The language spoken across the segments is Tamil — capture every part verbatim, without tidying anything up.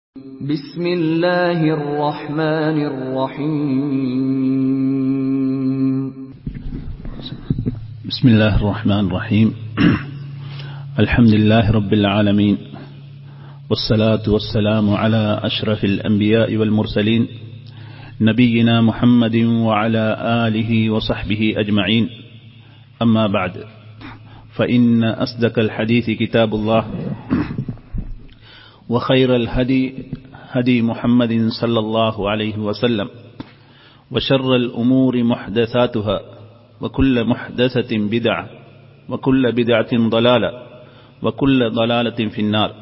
بسم الله الرحمن الرحيم بسم الله الرحمن الرحيم الحمد لله رب العالمين والصلاة والسلام على أشرف الأنبياء والمرسلين نبينا محمد وعلى آله وصحبه أجمعين أما بعد فإن أصدق الحديث كتاب الله وخير الهدي هدي محمد صلى الله عليه وسلم وشر الأمور محدثاتها وكل محدثة بدعة وكل بدعة ضلالة وكل ضلالة في النار.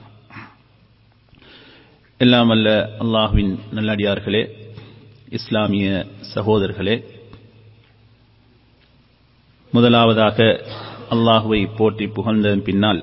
எல்லாம் வல்ல அல்லாஹ்வின் நல்லடியார்களே, இஸ்லாமிய சகோதரர்களே, முதலாவதாக அல்லாஹ்வை போற்றி புகழ்ந்ததன் பின்னால்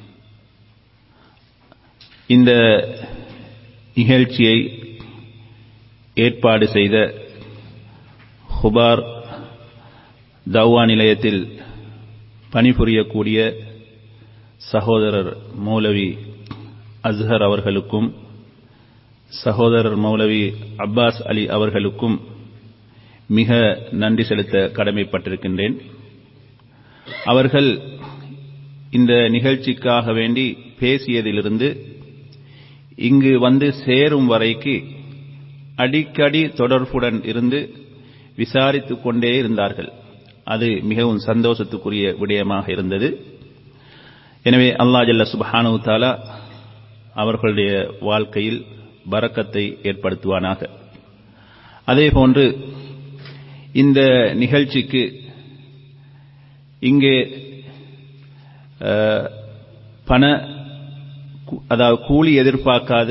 இந்த நிகழ்ச்சியை ஏற்பாடு செய்த ஹுபார் தௌவா நிலையத்தில் பணிபுரியக்கூடிய சகோதரர் மௌலவி அஸ்ஹர் அவர்களுக்கும் சகோதரர் மௌலவி அப்பாஸ் அலி அவர்களுக்கும் மிக நன்றி செலுத்த கடமைப்பட்டிருக்கின்றேன். அவர்கள் இந்த நிகழ்ச்சிக்காக வேண்டி பேசியதிலிருந்து இங்கு வந்து சேரும் வரைக்கு அடிக்கடி தொடர்புடன் இருந்து விசாரித்துக் கொண்டே இருந்தார்கள். அது மிகவும் சந்தோஷத்துக்குரிய விடயமாக இருந்தது. எனவே அல்லாஹ் ஜல்ல சுப்ஹானஹு தஆலா அவர்களுடைய வாழ்க்கையில் பரக்கத்தை ஏற்படுத்துவானாக. அதேபோன்று இந்த நிகழ்ச்சிக்கு இங்கே பண அதாவது கூலி எதிர்பார்க்காது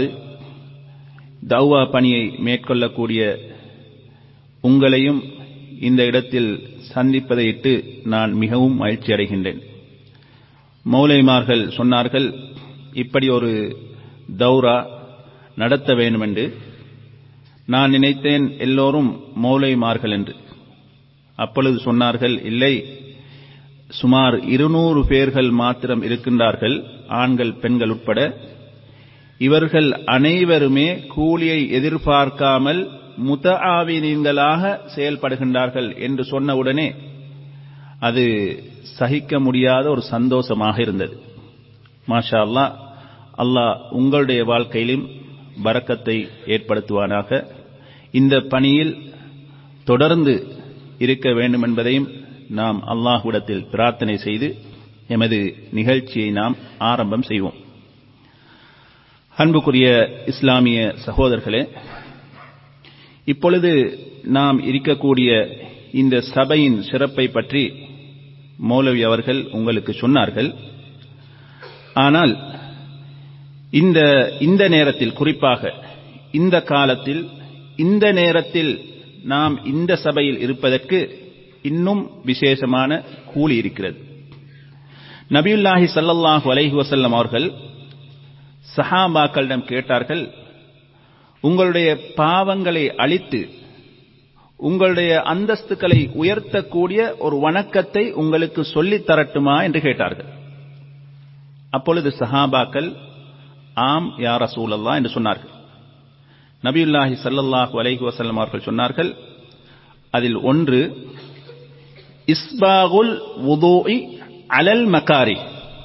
தௌவா பணியை மேற்கொள்ளக்கூடிய உங்களையும் இந்த இடத்தில் சந்திப்பதையிட்டு நான் மிகவும் மகிழ்ச்சி அடைகின்றேன். மௌலைமார்கள் சொன்னார்கள், இப்படி ஒரு தௌரா நடத்த வேண்டும் என்று. நான் நினைத்தேன் எல்லோரும் மௌலைமார்கள் என்று. அப்பொழுது சொன்னார்கள், இல்லை, சுமார் இருநூறு பேர்கள் மாத்திரம் இருக்கின்றார்கள், ஆண்கள் பெண்கள் உட்பட. இவர்கள் அனைவருமே கூலியை எதிர்பார்க்காமல் முத்தஆவினீன்களாக செயல்படுகின்றார்கள் என்று சொன்னவுடனே அது சகிக்க முடியாத ஒரு சந்தோஷமாக இருந்தது. மாஷா அல்லாஹ், அல்லாஹ் உங்களுடைய வாழ்க்கையிலும் பரக்கத்தை ஏற்படுத்துவானாக. இந்த பணியில் தொடர்ந்து இருக்க வேண்டும் என்பதையும் நாம் அல்லாஹ்விடத்தில் பிரார்த்தனை செய்து எமது நிகழ்ச்சியை நாம் ஆரம்பம் செய்வோம். அன்புக்குரிய இஸ்லாமிய சகோதரர்களே, இப்பொழுது நாம் இருக்கக்கூடிய இந்த சபையின் சிறப்பை பற்றி மௌலவி அவர்கள் உங்களுக்கு சொன்னார்கள். ஆனால் இந்த இந்த நேரத்தில், குறிப்பாக இந்த காலத்தில், இந்த நேரத்தில் நாம் இந்த சபையில் இருப்பதற்கு இன்னும் விசேஷமான கூலி இருக்கிறது. நபியுல்லாஹி ஸல்லல்லாஹு அலைஹி வஸல்லம் அவர்கள் சஹாபாக்களிடம் கேட்டார்கள், உங்களுடைய பாவங்களை அழித்து உங்களுடைய அந்தஸ்துகளை உயர்த்தக்கூடிய ஒரு வணக்கத்தை உங்களுக்கு சொல்லித் தரட்டுமா என்று கேட்டார்கள். அப்பொழுது சஹாபாக்கள் ஆம் யா ரசூலல்லாஹ் என்று சொன்னார்கள். நபியுல்லாஹி ஸல்லல்லாஹு அலைஹி வஸல்லம் அவர்கள் சொன்னார்கள், அதில் ஒன்று இஸ்பாகுல் வுதுஇ அலல் மகாரி,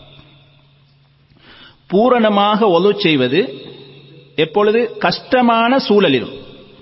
பூரணமாக ஒது செய்வது. எப்பொழுது? கஷ்டமான சூழலிலும்.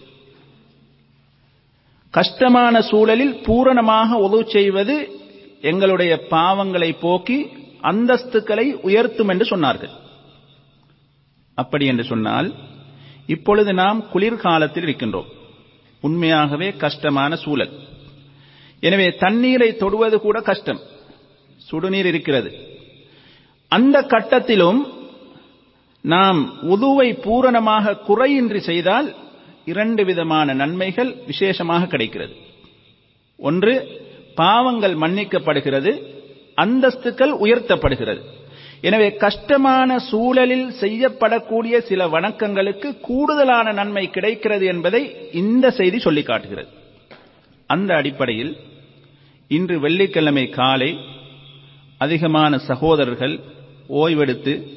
கஷ்டமான சூழலில் பூரணமாக ஒது செய்வது எங்களுடைய பாவங்களை போக்கி அந்தஸ்துக்களை உயர்த்தும் என்று சொன்னார்கள். அப்படி என்று சொன்னால், இப்பொழுது நாம் குளிர்காலத்தில் இருக்கின்றோம். உண்மையாகவே கஷ்டமான சூழல். எனவே தண்ணீரை தொடுவது கூட கஷ்டம். சுடுநீர் இருக்கிறது. அந்த கட்டத்திலும் நாம் உதுவை பூரணமாக குறையின்றி செய்தால் இரண்டு விதமான நன்மைகள் விசேஷமாக கிடைக்கிறது. ஒன்று, பாவங்கள் மன்னிக்கப்படுகிறது, அந்தஸ்துக்கள் உயர்த்தப்படுகிறது. எனவே கஷ்டமான சூழலில் செய்யப்படக்கூடிய சில வணக்கங்களுக்கு கூடுதலான நன்மை கிடைக்கிறது என்பதை இந்த செய்தி சொல்லி காட்டுகிறது. அந்த அடிப்படையில் இன்று வெள்ளிக்கிழமை காலை அதிகமான சகோதரர்கள் ஓய்வெடுத்து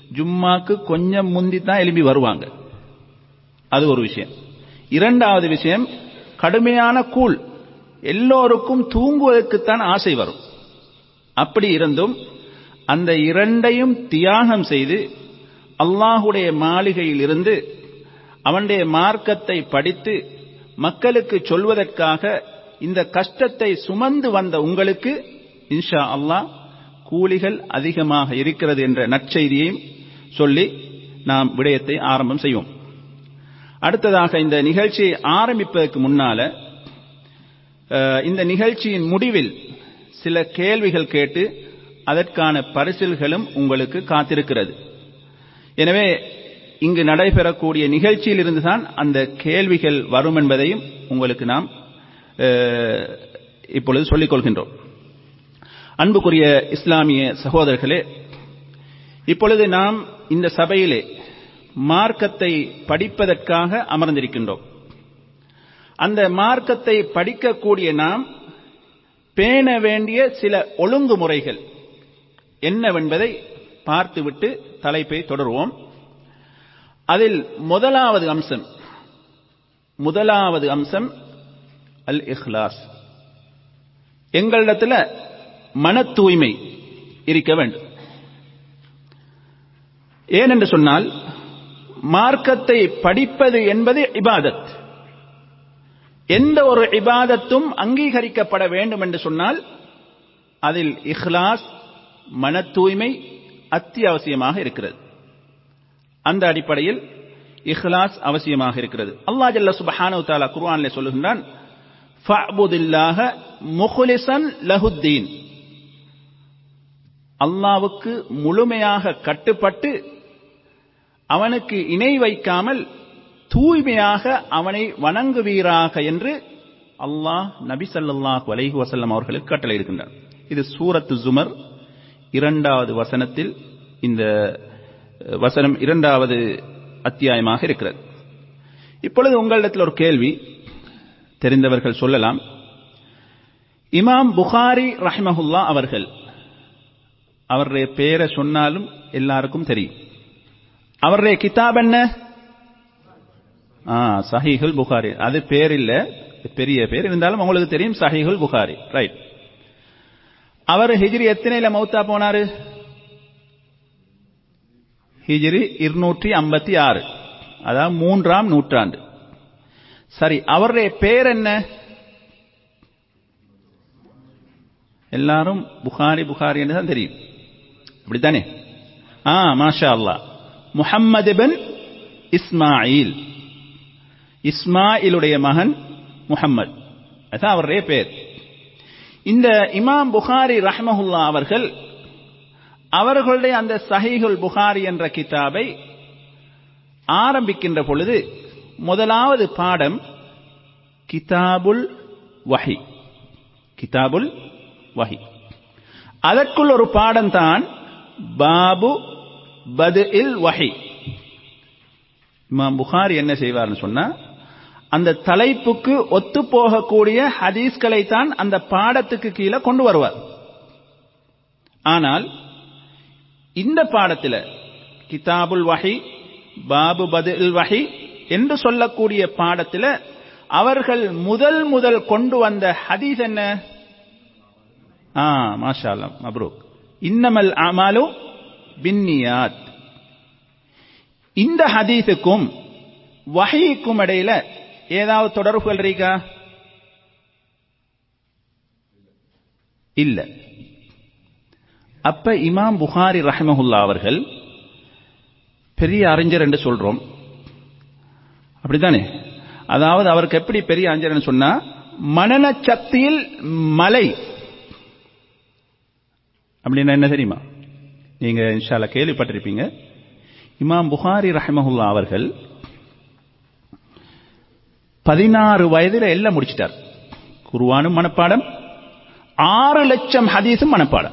ஜும்மாக்கு கொஞ்சம் முந்தி தான் எழும்பி வருவாங்க. அது ஒரு விஷயம். இரண்டாவது விஷயம், கடுமையான கூழ், எல்லோருக்கும் தூங்குவதற்குத்தான் ஆசை வரும். அப்படி இருந்தும் அந்த இரண்டையும் தியாகம் செய்து அல்லாஹுடைய மாளிகையில் இருந்து அவனுடைய மார்க்கத்தை படித்து மக்களுக்கு சொல்வதற்காக இந்த கஷ்டத்தை சுமந்து வந்த உங்களுக்கு இன்ஷா அல்லாஹ் கூலிகள் அதிகமாக இருக்கிறது என்ற நற்செய்தியையும் சொல்லி நாம் விடயத்தை ஆரம்பம் செய்வோம். அடுத்ததாக, இந்த நிகழ்ச்சியை ஆரம்பிப்பதற்கு முன்னால இந்த நிகழ்ச்சியின் முடிவில் சில கேள்விகள் கேட்டு அதற்கான பரிசில்களும் உங்களுக்கு காத்திருக்கிறது. எனவே இங்கு நடைபெறக்கூடிய நிகழ்ச்சியில் இருந்துதான் அந்த கேள்விகள் வரும் என்பதையும் உங்களுக்கு நாம் இப்பொழுது சொல்லிக் கொள்கின்றோம். அன்புக்குரிய இஸ்லாமிய சகோதரர்களே, இப்பொழுது நாம் இந்த சபையிலே மார்க்கத்தை படிப்பதற்காக அமர்ந்திருக்கின்றோம். அந்த மார்க்கத்தை படிக்கக்கூடிய நாம் பேண வேண்டிய சில ஒழுங்குமுறைகள் என்னவென்பதை பார்த்துவிட்டு தலைப்பை தொடருவோம். அதில் முதலாவது அம்சம் முதலாவது அம்சம் அல் இஹ்லாஸ். எங்களிடத்தில் மன தூய்மை இருக்க வேண்டும். ஏனென்று சொன்னால், மார்க்கத்தை படிப்பது என்பது இபாதத். எந்த ஒரு இபாதத்தும் அங்கீகரிக்கப்பட வேண்டும் என்று சொன்னால் அதில் இஹ்லாஸ், மன தூய்மை அத்தியாவசியமாக இருக்கிறது. அந்த அடிப்படையில் இஹ்லாஸ் அவசியமாக இருக்கிறது. அல்லாஹ் ஜல்ல சுப்ஹானஹு வ தஆலா குர்ஆனிலே சொல்லுகின்றான், ஃபஅபுதில்லாஹ முக்லிஸன் லஹுத்தீன். அல்லாஹ்வுக்கு முழுமையாக கட்டுப்பட்டு அவனுக்கு இணை வைக்காமல் தூய்மையாக அவனை வணங்குவீராக என்று அல்லாஹ் நபி ஸல்லல்லாஹு அலைஹி வஸல்லம் அவர்களுக்கு கட்டளையிடுகின்றார். இது சூரத்து ஜுமர் இரண்டாவது வசனத்தில், இந்த வசனம் இரண்டாவது அத்தியாயமாக இருக்கிறது. இப்பொழுது உங்களிடத்தில் ஒரு கேள்வி, தெரிந்தவர்கள் சொல்லலாம். இமாம் புகாரி ரஹ்மஹுல்லா அவர்கள், அவருடைய பெயரை சொன்னாலும் எல்லாருக்கும் தெரியும். அவருடைய கிதாப் என்ன? சஹீஹுல் புகாரி. அது பேர் இல்ல, பெரிய பேர் இருந்தாலும் உங்களுக்கு தெரியும், சஹீஹுல் புகாரி. ரைட். அவர் ஹிஜ்ரி எத்தனையில மௌத்தா போனாரு? ஹிஜ்ரி இருநூற்றி ஐம்பத்தி ஆறு, அதாவது மூன்றாம் நூற்றாண்டு. சரி, அவருடைய பேர் என்ன? எல்லாரும் புகாரி புகாரி என்று தான் தெரியும், அப்படித்தானே? ஆ மாஷா அல்லாஹ், முஹம்மது பின் இஸ்மாயில். இஸ்மாயிலுடைய மகன் முஹம்மது, அதான் அவருடைய பேர். இந்த இமாம் புகாரி ரஹ்மஹுல்லா அவர்கள் அவர்களுடைய அந்த சஹீஹுல் புகாரி என்ற கிதாபை ஆரம்பிக்கின்ற பொழுது முதலாவது பாடம் கிதாபுல் வஹி. கிதாபுல் வஹி. அதற்குள் ஒரு பாடம் தான் பாபு பத்இல் வஹி. இமாம் புகாரி என்ன செய்வார்னு சொன்னா, அந்த தலைப்புக்கு ஒத்து போகக்கூடிய ஹதீஸ்களை தான் அந்த பாடத்துக்கு கீழே கொண்டு வருவார். ஆனால் இந்த பாடத்தில் கிதாபுல் வஹி, பாபு பத்இல் வஹி என்று சொல்லக்கூடிய பாடத்தில் அவர்கள் முதல் முதல் கொண்டு வந்த ஹதீஸ் என்ன? ஆ மாஷா அல்லாஹ், மப்ரூக். இன்னமல் அமாலு பின்னியாத். இந்த ஹதீஸுக்கும் வஹீக்கும் இடையில ஏதாவது தொடர்புகள் இருக்கா? இல்ல. அப்ப இமாம் புகாரி ரஹ்மஹுல்லா அவர்கள் பெரிய அறிஞர் என்று சொல்றோம், அப்படித்தானே? அதாவது அவருக்கு எப்படி பெரிய அறிஞர் சொன்னா, மனன சக்தியில் மலை. அப்படின்னா என்ன தெரியுமா? நீங்க இன்ஷா அல்லாஹ் கேள்விப்பட்டிருப்பீங்க. இமாம் புகாரி ரஹ்மஹுல்லா அவர்கள் பதினாறு வயதில் எல்லாம் முடிச்சிட்டார். குர்ஆனும் மனப்பாடம், ஆறு லட்சம் ஹதீஸும் மனப்பாடம்.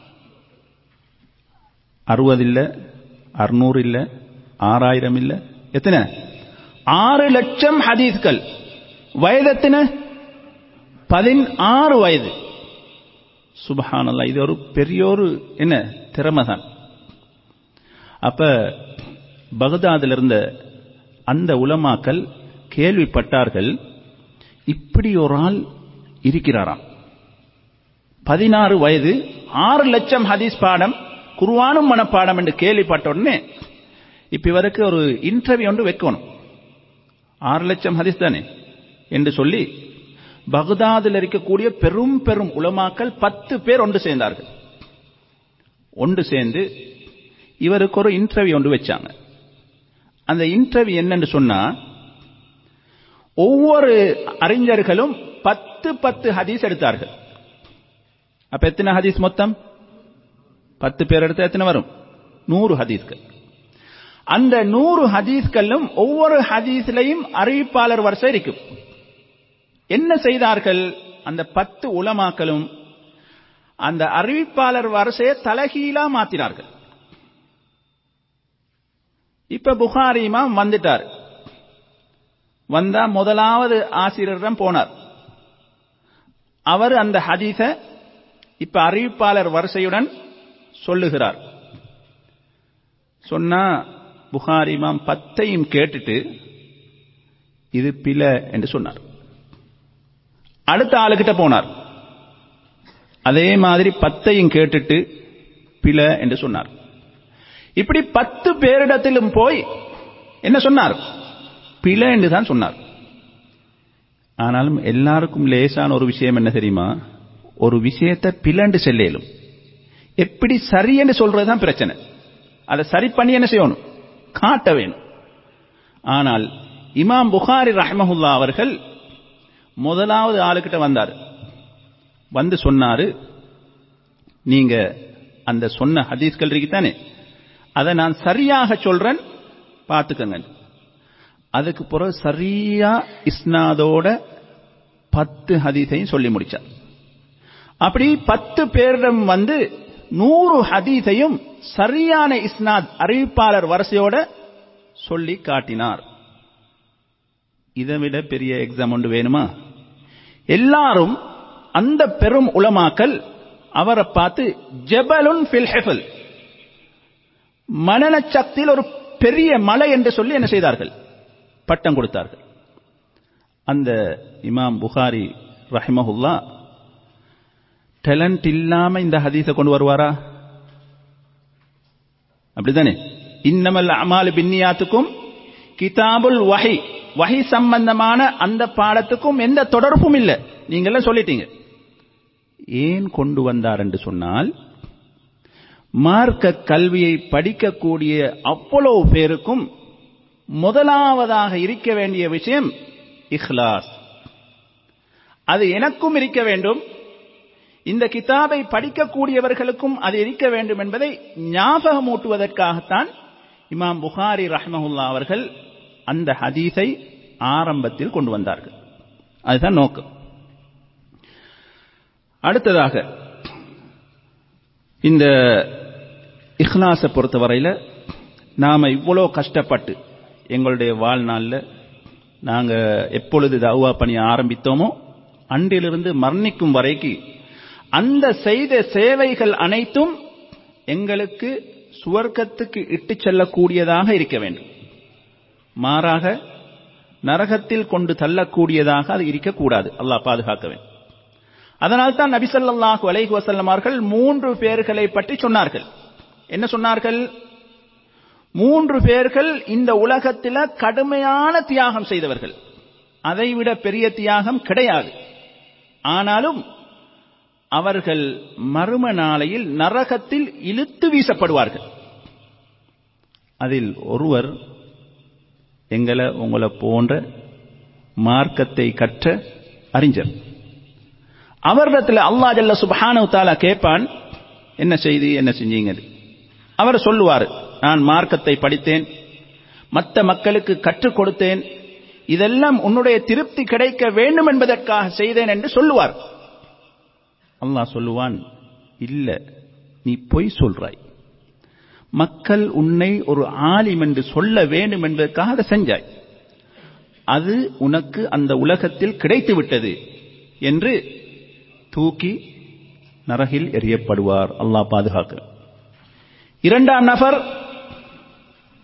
அறுபது இல்ல, அறுநூறு இல்ல, ஆறாயிரம் இல்ல, எத்தனை? ஆறு லட்சம் ஹதீஸ்கள். வயதத்தின பதினாறு வயது. சுப்ஹானல்லாஹ், இது ஒரு பெரிய ஒரு என்ன திறமைதான். அப்ப பகதாதில் இருந்த அந்த உலமாக்கள் கேள்விப்பட்டார்கள், இப்படி ஒரு ஆள் இருக்கிறாராம். பதினாறு வயது, ஆறு லட்சம் ஹதீஸ் பாடம், குர்ஆனும் மனப்பாடம் என்று கேள்விப்பட்ட உடனே இப்ப இவருக்கு ஒரு இன்டர்வியூ ஒன்று வைக்கணும். ஆறு லட்சம் ஹதீஸ் தானே என்று சொல்லி பகதாதில் இருக்கக்கூடிய பெரும் பெரும் உலமாக்கள் பத்து பேர் ஒன்று சேர்ந்தார்கள். ஒன்று சேர்ந்து இவருக்கு ஒரு இன்டர்வியூ ஒன்று வச்சாங்க. அந்த இன்டர்வியூ என்னன்னு சொன்னா, ஒவ்வொரு அறிஞர்களும் பத்து பத்து ஹதீஸ் எடுத்தார்கள். அப்ப எத்தனை ஹதீஸ் மொத்தம்? பத்து பேர் எடுத்தா எத்தனை வரும்? நூறு ஹதீஸ்கள். அந்த நூறு ஹதீஸ்களும் ஒவ்வொரு ஹதீஸ்லையும் அறிவிப்பாளர் வரிசை இருக்கும். என்ன செய்தார்கள்? அந்த பத்து உலமாக்களும் அந்த அறிவிப்பாளர் வரிசையை தலைகீழா மாத்தினார்கள். இப்ப புகாரி இமாம் வந்துட்டார். வந்தா முதலாவது ஆசிரியரிடம் போனார். அவர் அந்த ஹதீஸ இப்ப அறிவிப்பாளர் வரிசையுடன் சொல்லுகிறார். சொன்னா புகாரி இமாம் பத்தையும் கேட்டுட்டு இது பிழை என்று சொன்னார். அடுத்த ஆளுகிட்ட போனார். அதே மாதிரி பத்தையும் கேட்டுட்டு பிழை என்று சொன்னார். இப்படி பத்து பேரிடத்திலும் போய் என்ன சொன்னார்? பிழை என்று தான் சொன்னார். ஆனாலும் எல்லாருக்கும் லேசான ஒரு விஷயம் என்ன தெரியுமா? ஒரு விஷயத்தை பிழண்டு செல்லும், எப்படி சரி என்று சொல்றதுதான் பிரச்சனை. அதை சரி பண்ணி என்ன செய்யணும்? காட்ட வேணும். ஆனால் இமாம் புகாரி ரஹ்மஹுல்லா அவர்கள் முதலாவது ஆளுகிட்ட வந்தார். வந்து சொன்னாரு, நீங்க அந்த சொன்ன ஹதீஸ்கள் இருக்குதானே, அதை நான் சரியாக சொல்றேன் பார்த்துக்கங்க. அதுக்கு பிறகு சரியா இஸ்னாதோட பத்து ஹதீஸையும் சொல்லி முடிச்சார். அப்படி பத்து பேரிடம் வந்து நூறு ஹதீஸையும் சரியான இஸ்னாத் அறிவிப்பாளர் வரிசையோட சொல்லி காட்டினார். இதை விட பெரிய எக்ஸாம் ஒன்று வேணுமா? எல்லாரும் அந்த பெரும் உலமாக்கள் அவரை பார்த்து ஜபலுன் ஃபில் ஹிஃபல், மனன சக்தியில் ஒரு பெரிய மலை என்று சொல்லி என்ன செய்தார்கள்? பட்டம் கொடுத்தார்கள். அந்த இமாம் புகாரி ரஹிமஹுல்லா டேலண்ட் இல்லாம இந்த ஹதீஸை கொண்டு வருவாரா? அப்படித்தானே? இன்னமல் அமாலு பின்னியாத்துக்கும் கிதாபுல் வஹி, வஹி சம்பந்தமான அந்த பாடத்துக்கும் எந்த தொடர்பும் இல்லை. நீங்களே சொல்லிட்டீங்க. ஏன் கொண்டு வந்தார் என்று சொன்னால், மார்க்க கல்வியை படிக்கக்கூடிய அவ்வளவு பேருக்கும் முதலாவதாக இருக்க வேண்டிய விஷயம் இஹ்லாஸ். அது எனக்கும் இருக்க வேண்டும், இந்த கிதாபை படிக்கக்கூடியவர்களுக்கும் அது இருக்க வேண்டும் என்பதை ஞாபகமூட்டுவதற்காகத்தான் இமாம் புகாரி ரஹ்மஹுல்லா அவர்கள் அந்த ஹதீஸை ஆரம்பத்தில் கொண்டு வந்தார்கள். அதுதான் நோக்கம். அடுத்ததாக இந்த இஹ்லாஸை பொறுத்தவரையில் நாம இவ்வளோ கஷ்டப்பட்டு எங்களுடைய வாழ்நாளில் நாங்கள் எப்பொழுது தஅவா பணி ஆரம்பித்தோமோ அன்றிலிருந்து மரணிக்கும் வரைக்கும் அந்த செய்த சேவைகள் அனைத்தும் எங்களுக்கு சுவர்க்கத்துக்கு இட்டு செல்லக்கூடியதாக இருக்க வேண்டும். மாறாக நரகத்தில் கொண்டு தள்ளக்கூடியதாக அது இருக்கக்கூடாது. அல்லாஹ் பாதுகாக்க வேண்டும். அதனால்தான் நபி ஸல்லல்லாஹு அலைஹி வஸல்லம் அவர்கள் மூன்று பேர்களை பற்றி சொன்னார்கள். என்ன சொன்னார்கள்? மூன்று பேர்கள் இந்த உலகத்தில் கடுமையான தியாகம் செய்தவர்கள். அதைவிட பெரிய தியாகம் கிடையாது. ஆனாலும் அவர்கள் மறும நாளையில் நரகத்தில் இழுத்து வீசப்படுவார்கள். அதில் ஒருவர் எங்களை உங்களை போன்ற மார்க்கத்தை கற்ற அறிஞர். அவரிடத்தில் அல்லாஹ் ஜல்ல சுப்ஹானஹு வ தஆலா கேட்பான், என்ன செய்தி, என்ன செஞ்சீங்க? அவர் சொல்லுவார், நான் மார்க்கத்தை படித்தேன், மற்ற மக்களுக்கு கற்றுக் கொடுத்தேன், இதெல்லாம் உன்னுடைய திருப்தி கிடைக்க வேண்டும் என்பதற்காக செய்தேன் என்று சொல்லுவார். அல்லாஹ் சொல்லுவான், இல்ல, நீ பொய் சொல்றாய். மக்கள் உன்னை ஒரு ஆலிம் என்று சொல்ல வேண்டும் என்பதற்காக அதை செஞ்சாய். அது உனக்கு அந்த உலகத்தில் கிடைத்து விட்டது என்று தூக்கி நரகில் எறியப்படுவார். அல்லாஹ் பாதுகாக்க. இரண்டாம் நபர்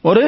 ஒரு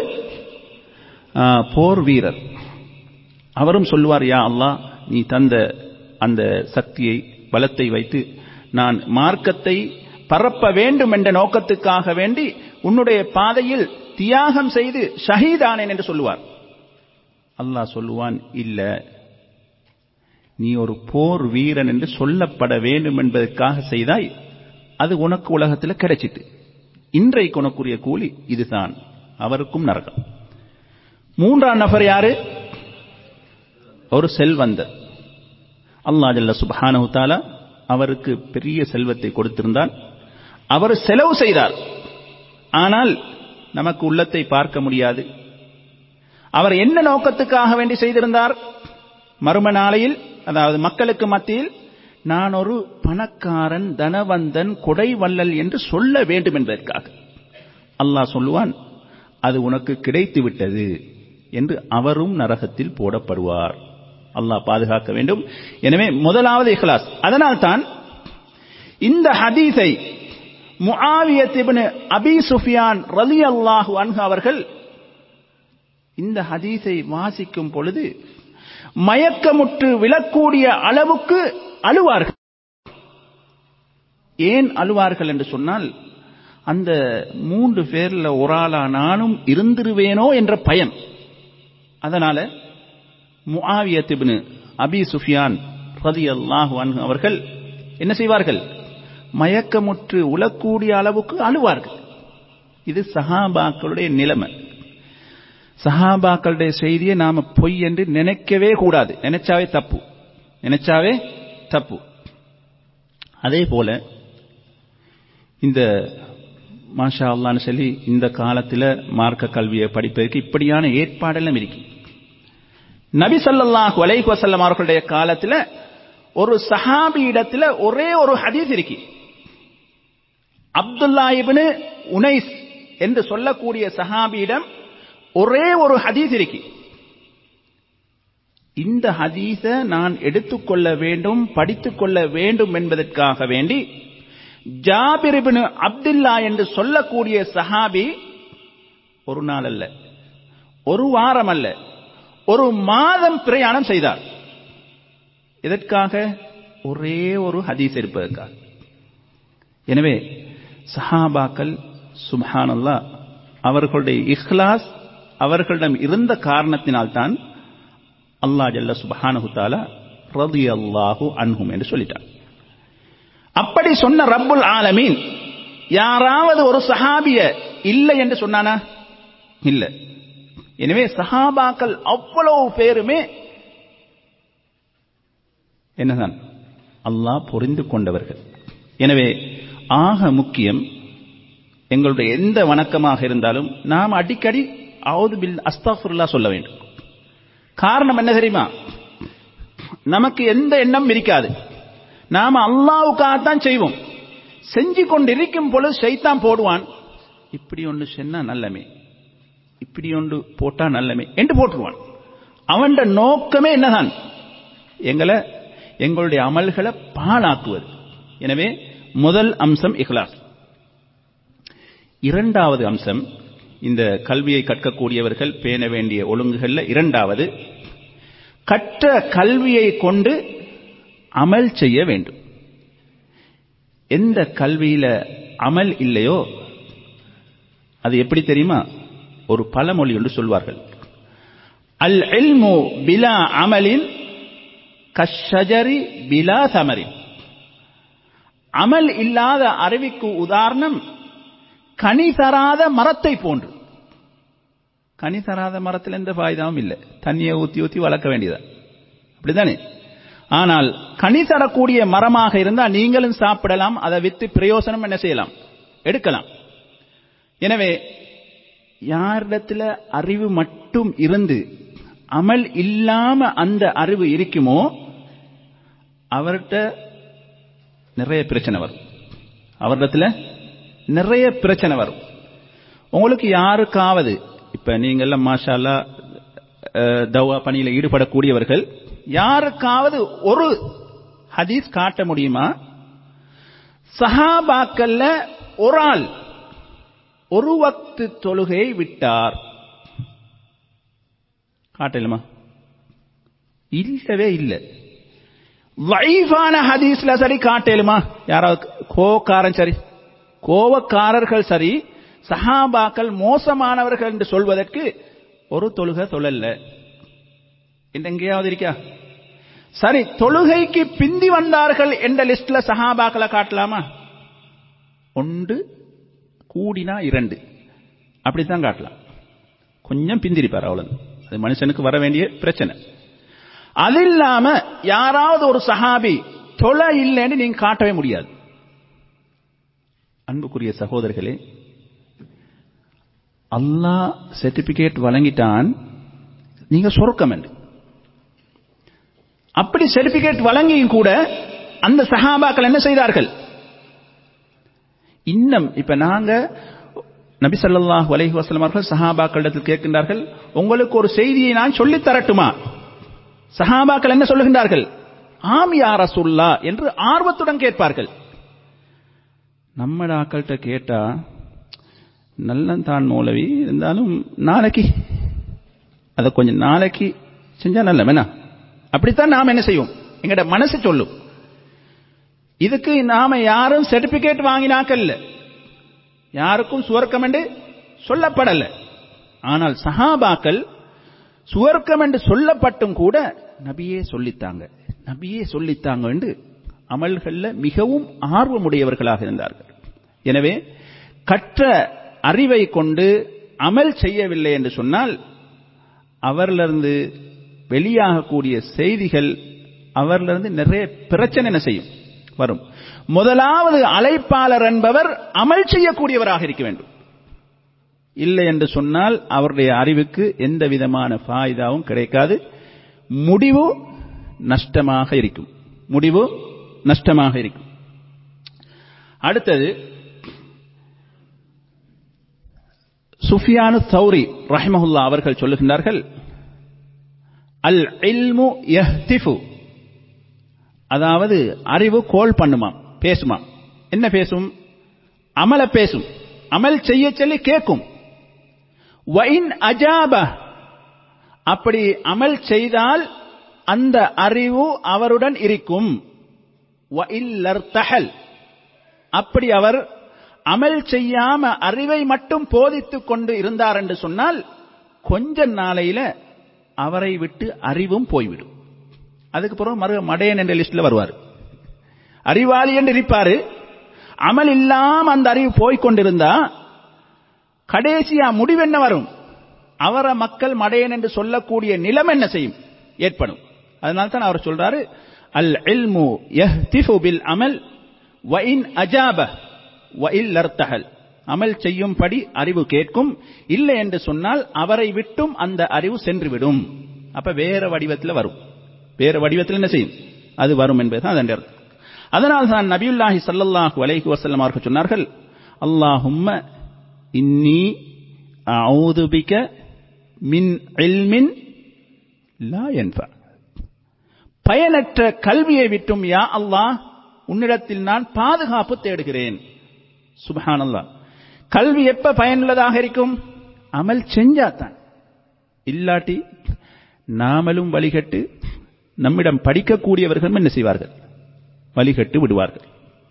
போர் வீரர். அவரும் சொல்லுவார், யா அல்லாஹ், நீ தந்த அந்த சக்தியை பலத்தை வைத்து நான் மார்க்கத்தை பரப்ப வேண்டும் என்ற நோக்கத்துக்காக வேண்டி உன்னுடைய பாதையில் தியாகம் செய்து ஷஹீதானேன் என்று சொல்லுவார். அல்லாஹ் சொல்லுவான், இல்ல, நீ ஒரு போர் வீரன் என்று சொல்லப்பட வேண்டும் என்பதற்காக செய்தாய், அது உனக்கு உலகத்தில் கிடைச்சிட்டு, இன்றைக்கு உனக்குரிய கூலி இதுதான், அவருக்கும் நரகம். மூன்றாம் நபர் யாரு? ஒரு செல்வந்தர். அல்லாஹ் ஜல்ல சுப்ஹானஹு தஆலா அவருக்கு பெரிய செல்வத்தை கொடுத்திருந்தான். அவர் செலவு செய்தார். ஆனால் நமக்கு உள்ளத்தை பார்க்க முடியாது. அவர் என்ன நோக்கத்துக்காக வேண்டி செய்திருந்தார்? மறுமை நாளையில், அதாவது மக்களுக்கு மத்தியில், நான் ஒரு பணக்காரன், தனவந்தன், கொடை வள்ளல் என்று சொல்ல வேண்டும் என்பதற்காக. அல்லாஹ் சொல்லுவான், அது உனக்கு கிடைத்து விட்டது என்று அவரும் நரகத்தில் போடப்படுவார். அல்லாஹ் பாதுகாக்க வேண்டும். எனவே முதலாவது இஹ்லாஸ். அதனால்தான் இந்த ஹதீஸை முஆவியத் இப்னு அபீ சுஃபியான் ரலியல்லாஹு அன்ஹு அவர்கள் இந்த ஹதீஸை வாசிக்கும் பொழுது மயக்கமுற்று விழக்கூடிய அளவுக்கு அழுவார்கள். ஏன் அழுவார்கள் என்று சொன்னால், அந்த மூன்று பேர்ல ஒரு ஆளா நானும் இருந்திருவேனோ என்ற பயம். அதனால முஆவியத் இப்னு அபீ சுஃபியான் ரலியல்லாஹு அன்ஹு அவர்கள் என்ன செய்வார்கள்? மயக்கமுற்று உழக்கூடிய அளவுக்கு அழுவார்கள். இது சஹாபாக்களுடைய நிலைமை. சஹாபாக்களுடைய செய்தியை நாம பொய் என்று நினைக்கவே கூடாது. நினைச்சாவே தப்பு, நினைச்சாவே தப்பு. அதே போல இந்த மாஷா அல்லாஹ்னு சொல்லி இந்த காலத்தில் மார்க்க கல்வியை படிப்பதற்கு இப்படியான ஏற்பாடெல்லாம் இருக்கு. நபி ஸல்லல்லாஹு அலைஹி வஸல்லம் அவர்களுடைய காலத்தில் ஒரு சஹாபி இடத்துல ஒரே ஒரு ஹதீஸ் இருக்கு. அப்துல்லா இப்னு உனைஸ் என்று சொல்லக்கூடிய சஹாபியிடம் ஒரே ஒரு ஹதீஸ் இருக்கு. இந்த ஹதீஸை நான் எடுத்துக்கொள்ள வேண்டும், படித்துக் கொள்ள வேண்டும் என்பதற்காக வேண்டி ஜாபிர் இப்னு அப்துல்லா என்று சொல்லக்கூடிய சஹாபி ஒரு நாள் அல்ல, ஒரு வாரம் அல்ல, ஒரு மாதம் பிரயாணம் செய்தார். இதற்காக ஒரே ஒரு ஹதீஸ் இருப்பதற்காக. எனவே சஹாபாக்கள் சுப்ஹானல்லாஹ், அவர்களுடைய இஹ்லாஸ் அவர்களிடம் இருந்த காரணத்தினால்தான் அல்லாஹ் ஜல்ல சுப்ஹானஹு தஆலா ரலியல்லாஹு அன்ஹும் என்று சொல்லிட்டார். அப்படி சொன்ன ரப்புல் ஆலமீன் யாராவது ஒரு சஹாபிய இல்லை என்று சொன்னானா? இல்லை. எனவே சஹாபாக்கள் அவ்வளவு பேருமே என்னதான் அல்லாஹ் புரிந்து கொண்டவர்கள். எனவே ஆக முக்கியம், எங்களுடைய எந்த வணக்கமாக இருந்தாலும் நாம் அடிக்கடி அவுது பில் அஸ்தக்ஃபிருல்லாஹ் சொல்ல வேண்டும். காரணம் என்ன தெரியுமா? நமக்கு எந்த எண்ணம் இருக்காது, நாம அல்லாஹ்வுக்காகத்தான் செய்வோம். செஞ்சு கொண்டிருக்கும் பொழுது ஷைத்தான் போடுவான், இப்படி ஒன்று சொன்னா நல்லமே, இப்படி ஒன்று போட்டா நல்லமே என்று போட்டுருவான். அவன் நோக்கமே என்னதான்? எங்களை, எங்களுடைய அமல்களை பாழாக்குவது. எனவே முதல் அம்சம் இஹ்லாஸ். இரண்டாவது அம்சம், இந்த கல்வியை கற்கக்கூடியவர்கள் பேண வேண்டிய ஒழுங்குகள்ல இரண்டாவது, கற்ற கல்வியை கொண்டு அமல் செய்ய வேண்டும். எந்த கல்வியில அமல் இல்லையோ அது எப்படி தெரியுமா? ஒரு பழமொழி என்று சொல்வார்கள், அல் இல்மு பிலா அமலின் கஷ்ஷஜரி பிலா தமரின். அமல் இல்லாத அறிவுக்கு உதாரணம் கனி தராத மரத்தை போன்று. கனி தராத மரத்தில் எந்த ஃபாய்தாவும் இல்லை, தண்ணியை ஊத்தி ஊத்தி வளர்க்க வேண்டியதா, அப்படித்தானே? ஆனால் கனி தரக்கூடிய மரமாக இருந்தால் நீங்களும் சாப்பிடலாம், அதை வித்து பிரயோசனம் என்ன செய்யலாம்? எடுக்கலாம். எனவே யாரிடத்துல அறிவு மட்டும் இருந்து அமல் இல்லாம அந்த அறிவு இருக்குமோ அவர்கிட்ட நிறைய பிரச்சனை வரும். அவரிடத்துல நிறைய பிரச்சனை வரும். உங்களுக்கு யாருக்காவது, இப்ப நீங்க எல்லாம் மாஷா அல்லாஹ் தவா பணியில ஈடுபடக்கூடியவர்கள், யாருக்காவது ஒரு ஹதீஸ் காட்ட முடியுமா? சஹாபாக்கல்ல ஒரு ஆள் ஒரு வக்து தொழுகையை விட்டார், காட்டலுமா? இல்லவே இல்லை. லைஃபான ஹதீஸ்ல சரி காட்டலுமா? யாராவது கோவக்காரன் சரி, கோவக்காரர்கள் சரி சஹாபாக்கள் மோசமானவர்கள் என்று சொல்வதற்கு ஒரு தொழுகை தொழல்ல. எங்கேயாவது இருக்கா? சரி, தொழுகைக்கு பிந்தி வந்தார்கள் என்ற லிஸ்ட்ல சஹாபாக்களை காட்டலாமா? ஒன்று கூடினா இரண்டு, அப்படித்தான் காட்டலாம். கொஞ்சம் பிந்திருப்பார், அவ்வளவு. அது மனுஷனுக்கு வர வேண்டிய பிரச்சனை. அது இல்லாம யாராவது ஒரு சஹாபி தொலை இல்லைன்னு நீங்க காட்டவே முடியாது. அன்புக்குரிய சகோதரர்களே, அல்லாஹ் சர்டிபிகேட் வழங்கிட்டான், நீங்க சொர்க்கம் என்று. அப்படி சர்டிபிகேட் வழங்கியும் கூட அந்த சஹாபாக்கள் என்ன செய்தார்கள்? இன்னும் இப்ப நாங்க நபி ஸல்லல்லாஹு அலைஹி வஸல்லம் அவர்கள் சஹாபாக்களிடத்தில் கேட்கின்றார்கள், உங்களுக்கு ஒரு செய்தியை நான் சொல்லித் தரட்டுமா? சஹாபாக்கள் என்ன சொல்லுகின்றார்கள்? ஆம் யா ரசூலுல்லாஹ் என்று ஆர்வத்துடன் கேட்பார்கள். நம்ம ஆக்கள்கிட்ட கேட்டா நல்லதான் மௌலவி, இருந்தாலும் நாளைக்கு அதை கொஞ்சம் நாளைக்கு செஞ்சா நல்ல வேணா, அப்படித்தான் நாம் என்ன செய்வோம், எங்கட மனசு சொல்லும். இதுக்கு நாம யாரும் சர்டிபிகேட் வாங்கினாக்கல்ல, யாருக்கும் சுவர்க்கம் என்று சொல்லப்படல. ஆனால் சஹாபாக்கள் சுவர்க்கம் என்று சொல்லப்பட்டும் கூட நபியே சொல்லித்தாங்க, நபியே சொல்லித்தாங்க என்று அமல்கள்ல மிகவும் ஆர்வமுடையவர்களாக இருந்தார்கள். எனவே கற்ற அறிவை கொண்டு அமல் செய்யவில்லை என்று சொன்னால் அவரிலிருந்து வெளியாகக்கூடிய செய்திகள் அவரிலிருந்து நிறைய பிரச்சனை என்ன செய்யும், வரும். முதலாவது அழைப்பாளர் என்பவர் அமல் செய்யக்கூடியவராக இருக்க வேண்டும். இல்லை என்று சொன்னால் அவருடைய அறிவுக்கு எந்த விதமான ஃபாயிதாவும் கிடைக்காது. முடிவு நஷ்டமாக இருக்கும், முடிவு நஷ்டமாக இருக்கும். அடுத்தது சுஃபியானு தௌரி ரஹ்மஹுல்லா அவர்கள் சொல்லுகின்றார்கள், அல் இல்மு யஹ்திஃபு, அதாவது அறிவு கோல் பண்ணுமாம், பேசுமாம். என்ன பேசும்? அமல பேசும், அமல் செய்ய சொல்லி கேட்கும். வஇன் அஜாப, அப்படி அமல் செய்தால் அந்த அறிவு அவருடன் இருக்கும். வஇல்லர்தஹல், அப்படி அவர் அமல் செய்யாம அறிவை மட்டும் போதித்துக் கொண்டு இருந்தார் என்று சொன்னால் கொஞ்ச நாளையில அவரை விட்டு அறிவும் போய்விடும். அதுக்கு பிறகு மறு மடையன் என்ற லிஸ்ட்ல வருவார். அறிவாளி என்று இருப்பாரு, அமல் இல்லாம அந்த அறிவு போய்கொண்டிருந்தா கடைசியா முடிவு என்ன வரும்? அவரை மக்கள் மடையன் என்று சொல்லக்கூடிய நிலைமை என்ன செய்யும், ஏற்படும். அதனால தான் அவர் சொல்றாரு, அல் இல்மு யஹ்திஃபு பில் அமல் வஇன் அஜாப வஇல்லர்தஹல், அமல் செய்யும்படி அறிவு கேட்கும், இல்லை என்று சொன்னால் அவரை விட்டும் அந்த அறிவு சென்றுவிடும். அப்ப வேற வடிவத்தில் வரும், வேற வடிவத்தில் என்ன செய்யும், அது வரும் என்பதுதான் அதன் அர்த்தம். அதனால் தான் நபியுல்லாஹி ஸல்லல்லாஹு அலைஹி வஸல்லம் அவர்கள் சொன்னார்கள், அல்லாஹும்ம இன்னி அஊது பிக மின் இல்மின் லா யன்ஃபா, பயனற்ற கல்வியை விட்டும் யா அல்லாஹ் உன்னிடத்தில் நான் பாதுகாப்பு தேடுகிறேன். சுப்ஹானல்லாஹ். கல்வி எப்ப பயனுள்ளதாக இருக்கும்? அமல் செஞ்சாதான். இல்லாட்டி நாமலும் வழிகட்டு நம்மிடம் படிக்கக்கூடியவர்களும் என்ன செய்வார்கள், வழிகட்டு விடுவார்கள்.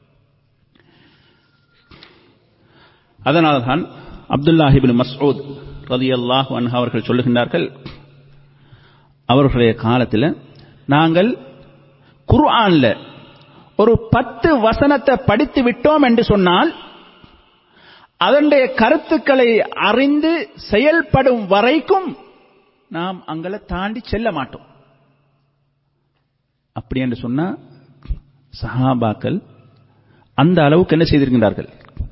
அதனால்தான் அப்துல்லாஹ் இப்னு மஸ்ஊத் ரலியல்லாஹு அன்ஹு அவர்கள் சொல்லுகின்றார்கள், அவர்களுடைய காலத்தில் நாங்கள் குர்ஆன்ல ஒரு பத்து வசனத்தை படித்து விட்டோம் என்று சொன்னால் அதனுடைய கருத்துக்களை அறிந்து செயல்படும் வரைக்கும் நாம் அங்களை தாண்டி செல்ல மாட்டோம். அப்படி என்று சொன்னா சஹாபாக்கள் அந்த அளவுக்கு என்ன செய்திருக்கின்றார்கள்?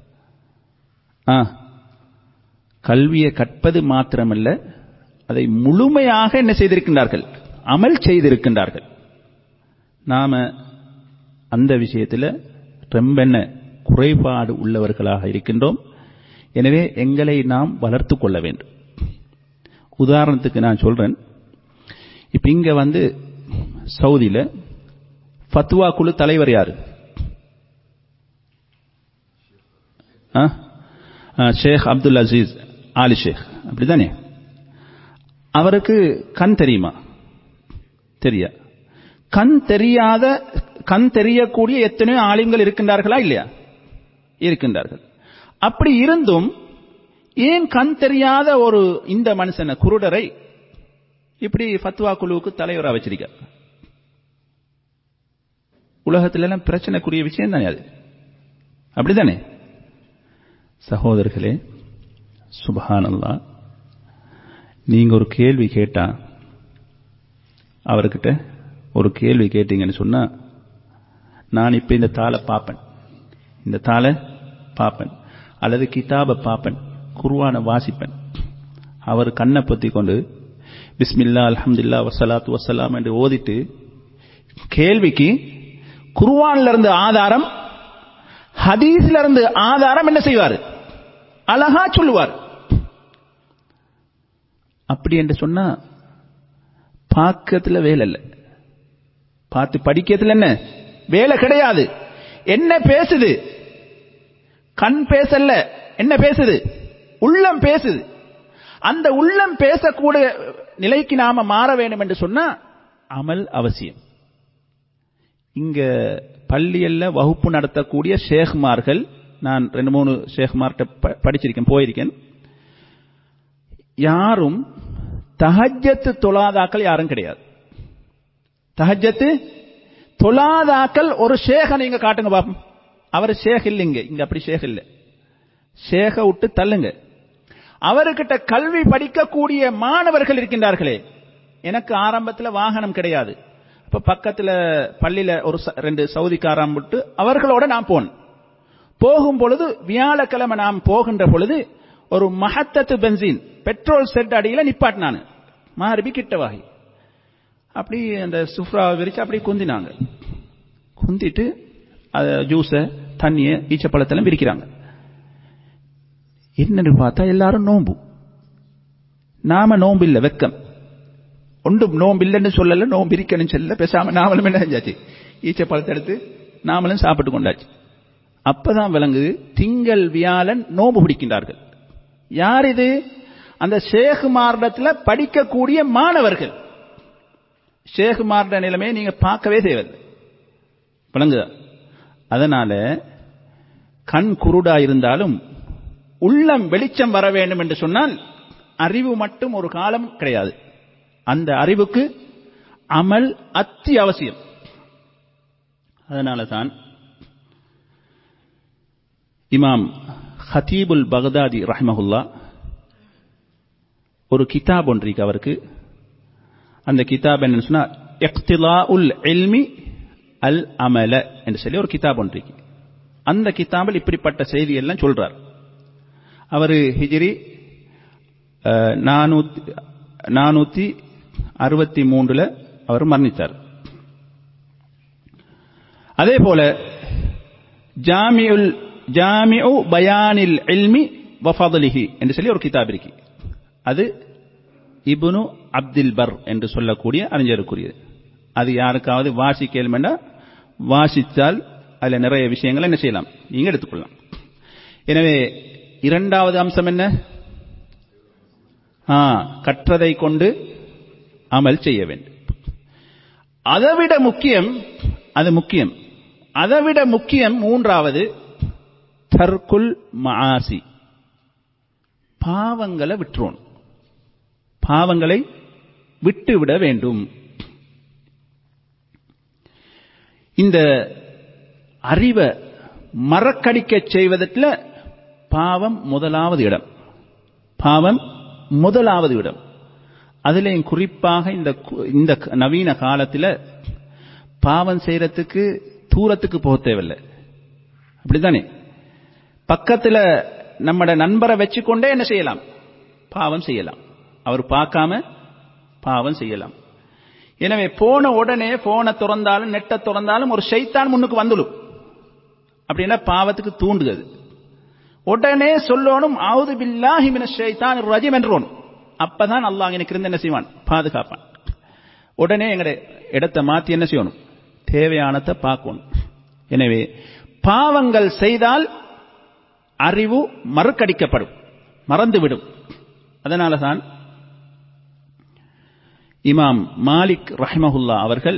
கல்வியை கற்பது மாத்திரமல்ல, அதை முழுமையாக என்ன செய்திருக்கின்றார்கள், அமல் செய்திருக்கின்றார்கள். நாம அந்த விஷயத்தில் ரொம்ப என்ன குறைபாடு உள்ளவர்களாக இருக்கின்றோம். எனவே எங்களை நாம் வளர்த்து கொள்ள வேண்டும். உதாரணத்துக்கு நான் சொல்றேன், இப்ப இங்க வந்து சவுதியில ஃபத்வா குழு தலைவர் யாரு? ஷேக் அப்துல் அசீஸ் ஆலி ஷேக், அப்படித்தானே? அவருக்கு கண் தெரியுமா? தெரியா. கண் தெரியாத கண் தெரியக்கூடிய எத்தனையோ ஆலிம்கள் இருக்கின்றார்களா இல்லையா? இருக்கின்றார்கள். அப்படி இருந்தும் ஏன் கண் தெரியாத ஒரு இந்த மனுஷனை குருடரை இப்படி ஃபத்வா குழுவுக்கு தலைவரா வச்சிருக்க? உலகத்துல எல்லாம் பிரச்சனைக்குரிய விஷயம் தானே அது, அப்படித்தானே சகோதரர்களே? சுப்ஹானல்லாஹ். நீங்க ஒரு கேள்வி கேட்டா, அவர்கிட்ட ஒரு கேள்வி கேட்டீங்கன்னு சொன்னா, நான் இப்ப இந்த தாளை பார்ப்பேன், இந்த தாளை பார்ப்பேன், அல்லது கிதாபை பார்ப்பேன், குர்ஆனை வாசிப்பேன். அவர் கண்ணை பொத்தி கொண்டு பிஸ்மில்லா அல்ஹம்துலில்லாஹ் வஸ்ஸலாத்து வஸ்ஸலாம் என்று ஓதிட்டு கேள்விக்கு குர்ஆன்ல இருந்து ஆதாரம், ஹதீஸ்ல இருந்து ஆதாரம் என்ன செய்வார்? அழகா சொல்லுவார். அப்படி என்று சொன்னா பார்க்கத்துல வேலை இல்லை, பார்த்து படிக்கிறதுல என்ன வேலை கிடையாது. என்ன பேசுது? கண் பேசல, என்ன பேசுது? உள்ளம் பேசுது. அந்த உள்ளம் பேசக்கூடிய நிலைக்கு நாம மாற வேண்டும் என்று சொன்னா அமல் அவசியம். இங்க பள்ளியல்ல வகுப்பு நடத்தக்கூடிய ஷேக்மார்கள், நான் ரெண்டு மூணு ஷேக்மார்கிட்ட படிச்சிருக்கேன், போயிருக்கேன். யாரும் தஹஜ்ஜத் தொழாதாக்கள் யாரும் கிடையாது. தஹஜ்ஜத் தொழாதாக்கள் ஒரு ஷேக நீங்க காட்டுங்க பாப்போம். அவர் ஷேக் இல்லைங்க, இங்க அப்படி ஷேக் இல்லை. ஷேக விட்டு தள்ளுங்க. அவர்கிட்ட கல்வி படிக்கக்கூடிய மாணவர்கள் இருக்கின்றார்களே. எனக்கு ஆரம்பத்தில் வாகனம் கிடையாது. அப்ப பக்கத்துல பள்ளியில ஒரு ரெண்டு சவுதிக்காரம் விட்டு அவர்களோட நான் போனேன். போகும் பொழுது வியாழக்கிழமை நாம் போகின்ற பொழுது ஒரு மஹத்தத்து பென்சின் பெட்ரோல் செட் அடியில நிப்பாட்டினானு மாறுபி கிட்ட வாகி அப்படி அந்த சுஃப்ரா விரிச்சு அப்படி குந்தினாங்க. குந்திட்டு ஜூஸ தண்ணிய ஈச்சப்பழத்தெல்லாம் விரிக்கிறாங்க. என்னன்னு பார்த்தா எல்லாரும் நோம்பு. நாம நோம்பு இல்ல, வெக்கம். ஒன்றும் நோம்பு இல்லைன்னு சொல்லல, நோம்பு இருக்கணும் சொல்ல, பேசாம நாமளும் என்ன செஞ்சாச்சு, ஈச்சப்பழத்தை எடுத்து நாமளும் சாப்பிட்டு கொண்டாச்சு. அப்பதான் விளங்குது திங்கள் வியாழன் நோம்பு பிடிக்கின்றார்கள். யார் இது? அந்த ஷேகுமார்டத்துல படிக்கக்கூடிய மாணவர்கள். ஷேகுமார்ட நிலைமையை நீங்க பார்க்கவே தேவையில்லை, விளங்குதா? அதனால கண் குருடா இருந்தாலும் உள்ளம் வெளிச்சம் வர வேண்டும் என்று சொன்னால் அறிவு மட்டும் ஒரு காலம் கிடையாது. அந்த அறிவுக்கு அமல் அத்தியாவசியம். அதனால தான் இமாம் ஹதீபுல் பக்தாதி ரஹ்மஹுல்லா ஒரு கிதாப் ஒன்றிக்கு அவருக்கு. அந்த கிதாப் என்னன்னு சொன்னா இக்திலாஉல் இல்மி அல் அமல என்று சொல்லி ஒரு கிதாப் ஒன்றிக்கு. அந்த கிதாபில் இப்படிப்பட்ட செய்தி எல்லாம் சொல்றார். அவர் ஹிஜ்ரி நானூத்தி அறுபத்தி மூன்றுல அவர் மரணித்தார். அதே போல ஜாமிஉல் ஜாமிஉ பயானில் இல்மி வ ஃபத்லிஹி என்று சொல்லி ஒரு கிதாப் இருக்கு. அது இப்னு அப்துல் பர் என்று சொல்லக்கூடிய அறிஞருக்குரியது. அது யாருக்காவது வாசிக்கணும்னா வாசித்தால் அதுல நிறைய விஷயங்களை என்ன செய்யலாம், நீங்க எடுத்துக்கொள்ளலாம். எனவே இரண்டாவது அம்சம் என்ன? கற்றதை கொண்டு அமல் செய்ய வேண்டும். அதைவிட முக்கியம், அது முக்கியம், அதைவிட முக்கியம் மூன்றாவது தர்குல் மஆசி, பாவங்களை விட்டுறோம், பாவங்களை விட்டுவிட வேண்டும். இந்த அறிவை மறக்கடிக்க செய்வதற்கு பாவம் முதலாவது இடம், பாவம் முதலாவது இடம். அதிலேயும் குறிப்பாக இந்த இந்த நவீன காலத்தில் பாவம் செய்யறதுக்கு தூரத்துக்கு போக தேவையில்லை, அப்படித்தானே? பக்கத்தில் நம்மட நண்பரை வச்சுக்கொண்டே என்ன செய்யலாம், பாவம் செய்யலாம். அவர் பார்க்காம பாவம் செய்யலாம். எனவே போன உடனே போனை திறந்தாலும் நெட்டை திறந்தாலும் ஒரு ஷைத்தான் முன்னுக்கு வந்துடும். அப்படின்னா பாவத்துக்கு தூண்டுகிறது. உடனே சொல்லணும் அஊது பில்லாஹி மினஷ் ஷைத்தானிர் ரஜீம் என்றோம். அப்பதான் அல்லாஹ் எனக்கு இருந்து என்ன செய்வான், பாதுகாப்பான். உடனே எங்கட இடத்தை மாற்றி என்ன செய்யணும், தேவையானதை பார்க்கணும். எனவே பாவங்கள் செய்தால் அறிவு மறுக்கடிக்கப்படும், மறந்துவிடும். அதனால தான் இமாம் மாலிக் ரஹ்மஹுல்லா அவர்கள்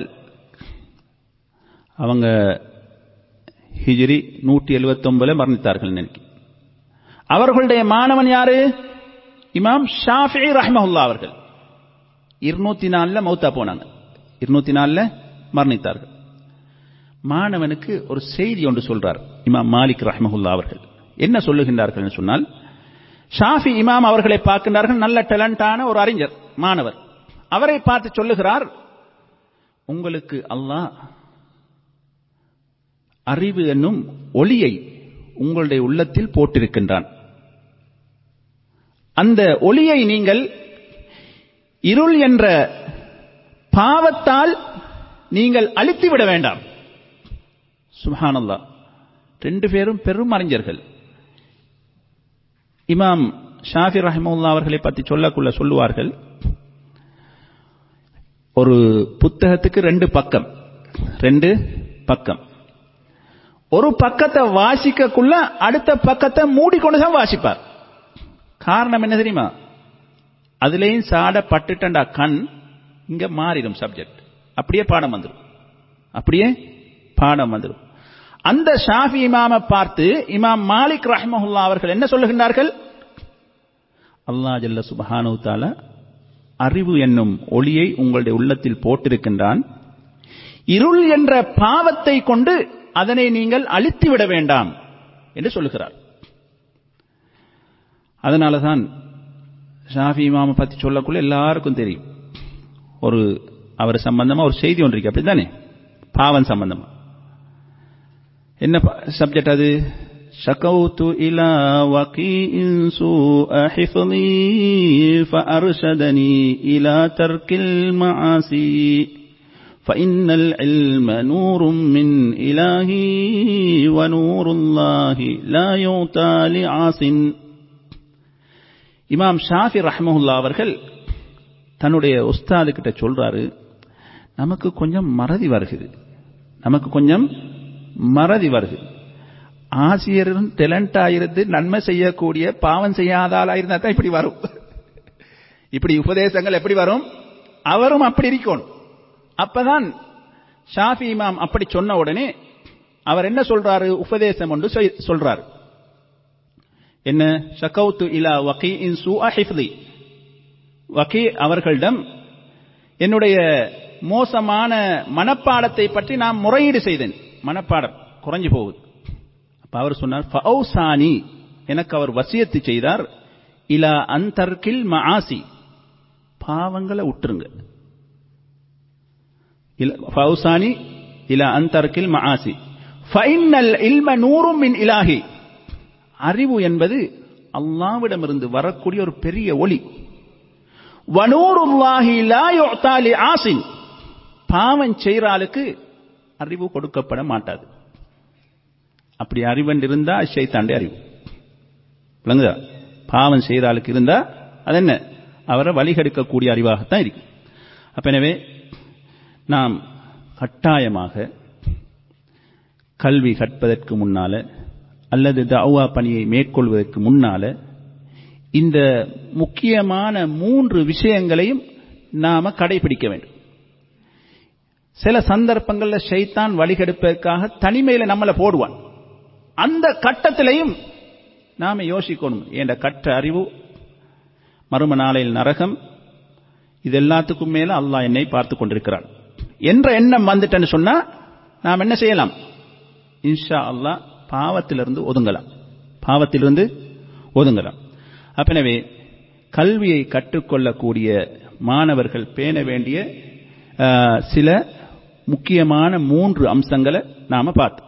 அவங்க ஹிஜ்ரி நூற்றி எழுபத்தி ஒன்பதுல மரணித்தார்கள் நினைக்கிறேன். அவர்களுடைய மாணவன் யாரு? இமாம் ஷாஃபிஈ ரஹ்மஹுல்லா அவர்கள் இருநூத்தி நாலுல மௌத்தா போனாங்க, இருநூத்தி நாலுல மரணித்தார்கள். மாணவனுக்கு ஒரு செய்தி ஒன்று சொல்றார் இமாம் மாலிக் ரஹ்மஹுல்லா அவர்கள். என்ன சொல்லுகின்றார்கள் சொன்னால், ஷாஃபி இமாம் அவர்களை பார்க்கின்றார்கள், நல்ல டேலண்டான ஒரு அறிஞர் மாணவர். அவரை பார்த்து சொல்லுகிறார், உங்களுக்கு அல்லாஹ் அறிவு என்னும் ஒளியை உங்களுடைய உள்ளத்தில் போட்டிருக்கின்றான். அந்த ஒளியை நீங்கள் இருள் என்ற பாவத்தால் நீங்கள் அழித்து விட வேண்டாம். சுப்ஹானல்லாஹ். ரெண்டு பேரும் பெரும் அறிஞர்கள். இமாம் ஷாஃபி ரஹ்மத்துல்லாஹி அவர்களை பற்றி சொல்லக்குள்ள சொல்லுவார்கள், ஒரு புத்தகத்துக்கு ரெண்டு பக்கம், ரெண்டு பக்கம். ஒரு பக்கத்தை வாசிக்கக்குள்ள அடுத்த பக்கத்தை மூடிக்கொண்டுதான் வாசிப்பார். காரணம் என்ன தெரியுமா? அதுலேயும் சாட பட்டுட்டா கண் இங்க மாறிடும் சப்ஜெக்ட், அப்படியே பாடம் வந்துடும், அப்படியே பாடம் வந்துடும். அந்த ஷாஃபி இமாமை பார்த்து இமாம் மாலிக் ரஹ்மத்துல்லாஹி அவர்கள் என்ன சொல்லுகின்றார்கள்? அல்லாஹ் ஜல்ல சுப்ஹானஹு தஆலா அறிவு என்னும் ஒளியை உங்களுடைய உள்ளத்தில் போட்டிருக்கின்றான். இருள் என்ற பாவத்தை கொண்டு அதனை நீங்கள் அழித்து விட வேண்டாம் என்று சொல்லுகிறார். அதனாலதான் ஷாஃபி இமாமை பற்றி சொல்லக்குள்ள எல்லாருக்கும் தெரியும். ஒரு அவர் சம்பந்தமா ஒரு செய்தி ஒன்று இருக்கு, அப்படித்தானே? பாவம் சம்பந்தமா என்ன சப்ஜெக்ட் அது? ஷகௌது இலா வகீஇன் சூஅ ஹிஃப்லி ஃபஅர்ஷதனி இலா தர்கில் மஆசி ஃபஇன்னல் இல்ம நூரும் மின் இலாஹி வ நூருல்லாஹி லா யுதா லிஆஸின். இமாம் ஷாஃபி ரஹ்மத்துல்லாஹி அவர்கள் தன்னுடைய உஸ்தாது கிட்ட சொல்றாரு, நமக்கு கொஞ்சம் மறதி வருகிறது, நமக்கு கொஞ்சம் மறதி வருகிறது. ஆசிரியரும் டேலண்டா இருந்து நன்மை செய்யக்கூடிய பாவம் செய்யாத ஆளா இருந்தா தான் இப்படி வரும். இப்படி உபதேசங்கள் எப்படி வரும்? அவரும் அப்படி இருக்கணும். அப்பதான் ஷாஃபி இமாம் அப்படி சொன்ன உடனே அவர் என்ன சொல்றாரு? உபதேசம் ஒன்று சொல்றாரு. என்ன? ஷகௌது இலா வகீஇன் சூஅ ஹிஃப்லி. வகீ அவர்களிடம் என்னுடைய மோசமான மனப்பாடத்தை பற்றி நான் முறையீடு செய்தேன். மனப்பாடம் குறைஞ்சு போகுது. அப்ப அவர் சொன்னார், ஃபௌசானி, எனக்கு அவர் வசியத்து செய்தார், இலா அன்தர்கில் மஆசி, பாவங்களை விட்டுருங்க. ஃபௌசானி இலா அன்தர்கில் மஆசி ஃபஇன்னல் இல்ம நூரும் மின் இலாஹி. அறிவு என்பது அல்லாஹ்விடமிருந்து வரக்கூடிய ஒரு பெரிய ஒளி. வ நூருல்லாஹி லா யுதா லிஆஸின், பாவம் செய்றாளுக்கு அறிவு கொடுக்கப்பட மாட்டாது. அப்படி அறிவன் இருந்தா ஷைத்தாண்டே அறிவு விளங்குதா? பாவம் செய்றாளுக்கு இருந்தா அது என்ன? அவரை வழிகெடுக்கக்கூடிய அறிவாகத்தான் இருக்கு. அப்ப எனவே நாம் கட்டாயமாக கல்வி கற்பதற்கு முன்னால அல்லது தஅவா பணியை மேற்கொள்வதற்கு முன்னால இந்த முக்கியமான மூன்று விஷயங்களையும் நாம கடைபிடிக்க வேண்டும். சில சந்தர்ப்பங்கள்ல ஷைத்தான் வழிகெடுப்பதற்காக தனிமையில நம்மளை போடுவான். அந்த கட்டத்திலையும் நாம யோசிக்கணும், என்ற கற்ற அறிவு மறும நாளையில் நரகம், இது எல்லாத்துக்கும் மேல அல்லாஹ் என்னை பார்த்து கொண்டிருக்கிறான் என்ற எண்ணம் வந்துட்டேன்னு சொன்னா நாம் என்ன செய்யலாம்? இன்ஷா அல்லாஹ் பாவத்திலிருந்து ஒதுங்கலாம், பாவத்திலிருந்து ஒதுங்கலாம். அப்ப எனவே கல்வியை கற்றுக்கொள்ளக்கூடிய மாணவர்கள் பேண வேண்டிய சில முக்கியமான மூன்று அம்சங்களை நாம பார்த்தோம்.